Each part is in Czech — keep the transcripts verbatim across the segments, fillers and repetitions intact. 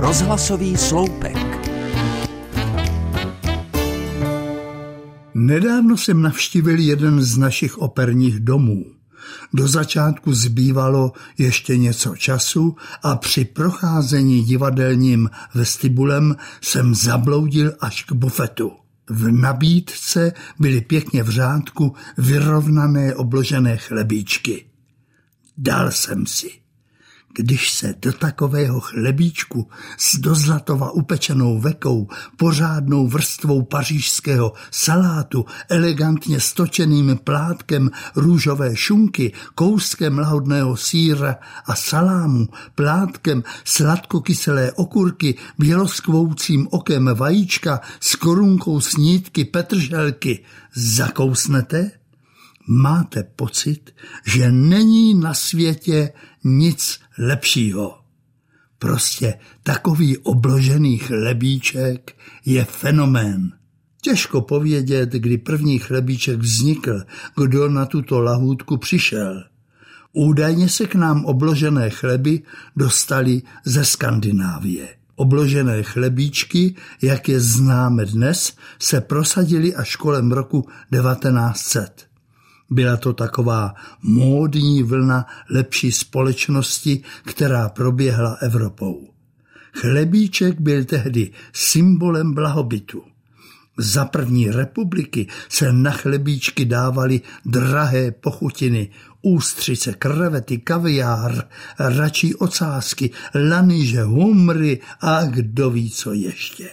Rozhlasový sloupek. Nedávno jsem navštívil jeden z našich operních domů. Do začátku zbývalo ještě něco času a při procházení divadelním vestibulem jsem zabloudil až k bufetu. V nabídce byly pěkně v řádku vyrovnané obložené chlebíčky. Dal jsem si. Když se do takového chlebíčku s do zlatova upečenou vekou, pořádnou vrstvou pařížského salátu, elegantně stočeným plátkem růžové šunky, kouskem lahodného sýra a salámu, plátkem sladkokyselé okurky, běloskvoucím okem vajíčka s korunkou snídky petrželky zakousnete, máte pocit, že není na světě nic lepšího. Prostě takový obložený chlebíček je fenomén. Těžko povědět, kdy první chlebíček vznikl, kdo na tuto lahůdku přišel. Údajně se k nám obložené chleby dostaly ze Skandinávie. Obložené chlebíčky, jak je známe dnes, se prosadily až kolem roku devatenáct set. Byla to taková módní vlna lepší společnosti, která proběhla Evropou. Chlebíček byl tehdy symbolem blahobytu. Za první republiky se na chlebíčky dávaly drahé pochutiny, ústřice, krevety, kaviár, račí ocásky, lanyže, humry a kdo ví co ještě.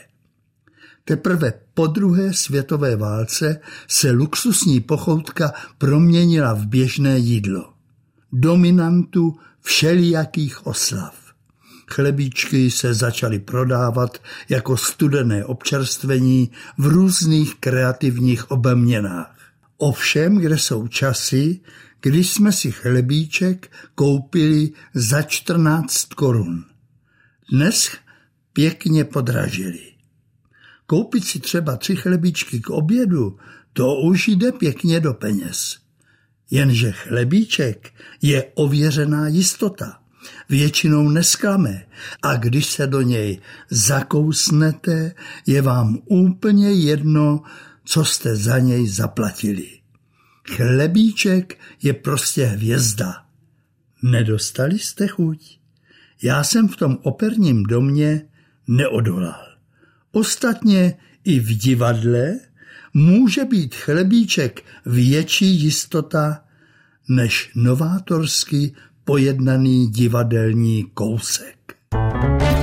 Teprve po druhé světové válce se luxusní pochoutka proměnila v běžné jídlo. Dominantu všelijakých oslav. Chlebíčky se začaly prodávat jako studené občerstvení v různých kreativních obměnách. Ovšem, kde jsou časy, kdy jsme si chlebíček koupili za čtrnáct korun. Dnes pěkně podražili. Koupit si třeba tři chlebíčky k obědu, to už jde pěkně do peněz. Jenže chlebíček je ověřená jistota. Většinou nesklame a když se do něj zakousnete, je vám úplně jedno, co jste za něj zaplatili. Chlebíček je prostě hvězda. Nedostali jste chuť? Já jsem v tom operním domě neodolal. Ostatně i v divadle může být chlebíček větší jistota než novátorsky pojednaný divadelní kousek.